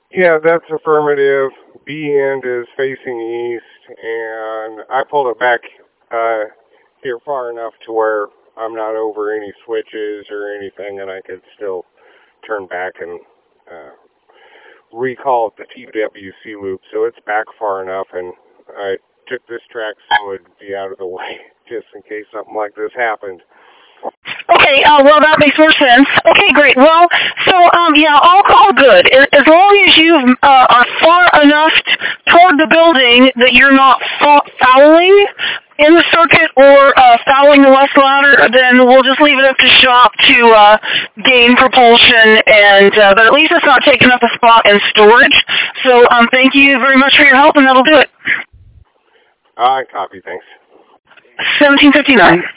Yeah, that's affirmative. B end is facing east, and I pulled it back uh, here far enough to where I'm not over any switches or anything, and I could still turn back and uh, recall the TWC loop. So it's back far enough, and I took this track so it would be out of the way just in case something like this happened. Okay, well, that makes more sense. Okay, great. Well, so, yeah, all good. As long as you are far enough toward the building that you're not fouling in the circuit or fouling the west ladder, then we'll just leave it up to shop to gain propulsion, and but at least it's not taking up a spot in storage. So thank you very much for your help, and that'll do it. I copy, thanks. 1759.